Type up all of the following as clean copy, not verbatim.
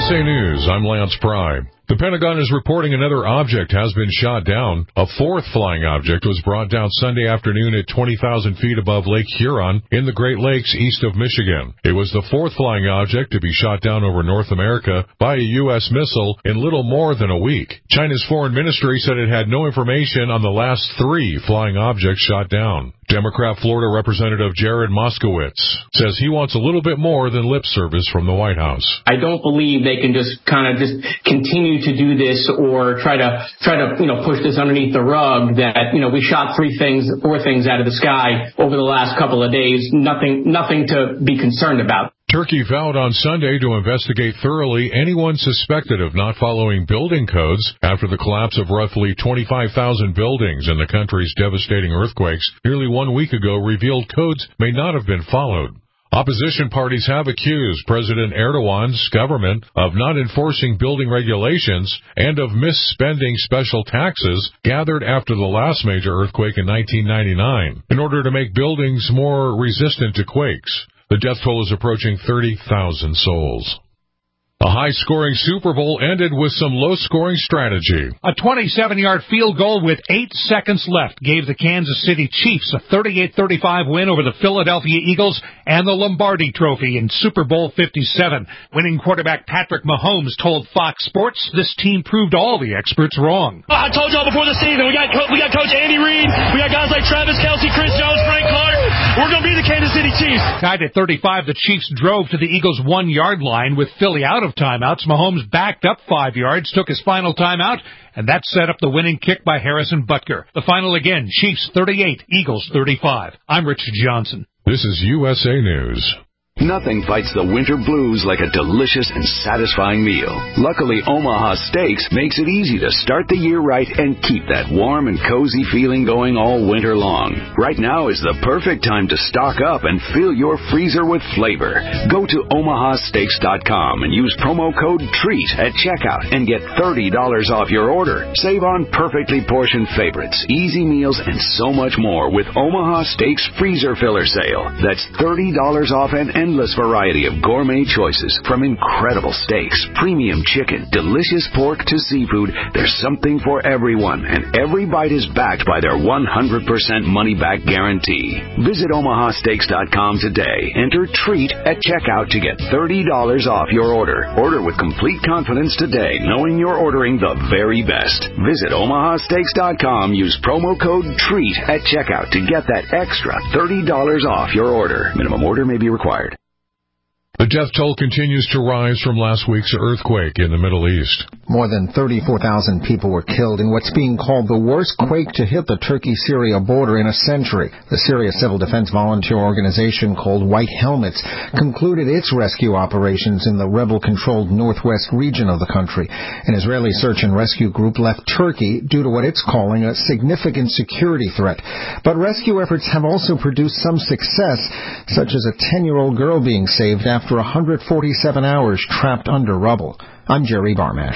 USA News, I'm Lance Pry. The Pentagon is reporting another object has been shot down. A fourth flying object was brought down Sunday afternoon at 20,000 feet above Lake Huron in the Great Lakes east of Michigan. It was the fourth flying object to be shot down over North America by a U.S. missile in little more than a week. China's foreign ministry said it had no information on the last three flying objects shot down. Democrat Florida Representative Jared Moskowitz says he wants a little bit more than lip service from the White House. I don't believe they can just continue to do this or try to push this underneath the rug that, we shot four things out of the sky over the last couple of days. Nothing to be concerned about. Turkey vowed on Sunday to investigate thoroughly anyone suspected of not following building codes after the collapse of roughly 25,000 buildings in the country's devastating earthquakes nearly 1 week ago revealed codes may not have been followed. Opposition parties have accused President Erdogan's government of not enforcing building regulations and of misspending special taxes gathered after the last major earthquake in 1999 in order to make buildings more resistant to quakes. The death toll is approaching 30,000 souls. A high-scoring Super Bowl ended with some low-scoring strategy. A 27-yard field goal with 8 seconds left gave the Kansas City Chiefs a 38-35 win over the Philadelphia Eagles and the Lombardi Trophy in Super Bowl 57. Winning quarterback Patrick Mahomes told Fox Sports this team proved all the experts wrong. I told y'all before the season, we got Coach Andy Reid, we got guys like Travis Kelce, Chris Jones, Frank Clark. We're going to be the Kansas City Chiefs. Tied at 35, the Chiefs drove to the Eagles' 1-yard line with Philly out of timeouts. Mahomes backed up 5 yards, took his final timeout, and that set up the winning kick by Harrison Butker. The final again, Chiefs 38, Eagles 35. I'm Richard Johnson. This is USA News. Nothing fights the winter blues like a delicious and satisfying meal. Luckily, Omaha Steaks makes it easy to start the year right and keep that warm and cozy feeling going all winter long. Right now is the perfect time to stock up and fill your freezer with flavor. Go to omahasteaks.com and use promo code TREAT at checkout and get $30 off your order. Save on perfectly portioned favorites, easy meals, and so much more with Omaha Steaks Freezer Filler Sale. That's $30 off an endless variety of gourmet choices, from incredible steaks, premium chicken, delicious pork to seafood. There's something for everyone, and every bite is backed by their 100% money-back guarantee. Visit omahasteaks.com today. Enter TREAT at checkout to get $30 off your order. Order with complete confidence today, knowing you're ordering the very best. Visit omahasteaks.com. Use promo code TREAT at checkout to get that extra $30 off your order. Minimum order may be required. The death toll continues to rise from last week's earthquake in the Middle East. More than 34,000 people were killed in what's being called the worst quake to hit the Turkey-Syria border in a century. The Syria Civil Defense Volunteer Organization, called White Helmets, concluded its rescue operations in the rebel-controlled northwest region of the country. An Israeli search and rescue group left Turkey due to what it's calling a significant security threat. But rescue efforts have also produced some success, such as a 10-year-old girl being saved after 147 hours trapped under rubble. I'm Jerry Barmash.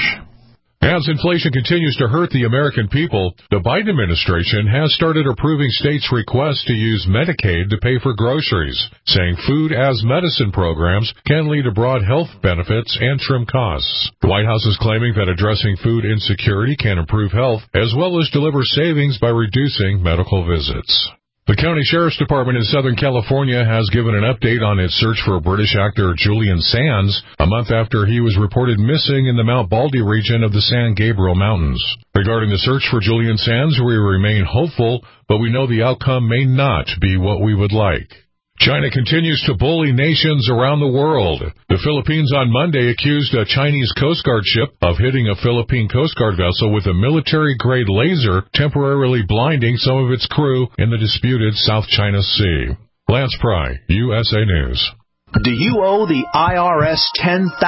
As inflation continues to hurt the American people, the Biden administration has started approving states' requests to use Medicaid to pay for groceries, saying food as medicine programs can lead to broad health benefits and trim costs. The White House is claiming that addressing food insecurity can improve health as well as deliver savings by reducing medical visits. The County Sheriff's Department in Southern California has given an update on its search for British actor Julian Sands, a month after he was reported missing in the Mount Baldy region of the San Gabriel Mountains. Regarding the search for Julian Sands, we remain hopeful, but we know the outcome may not be what we would like. China continues to bully nations around the world. The Philippines on Monday accused a Chinese Coast Guard ship of hitting a Philippine Coast Guard vessel with a military-grade laser, temporarily blinding some of its crew in the disputed South China Sea. Lance Pry, USA News. Do you owe the IRS $10,000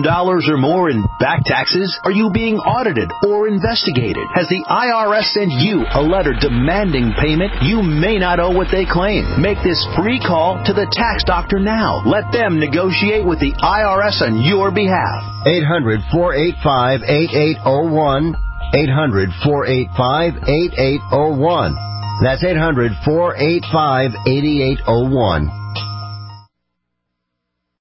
or more in back taxes? Are you being audited or investigated? Has the IRS sent you a letter demanding payment? You may not owe what they claim. Make this free call to the tax doctor now. Let them negotiate with the IRS on your behalf. 800-485-8801. 800-485-8801. That's 800-485-8801.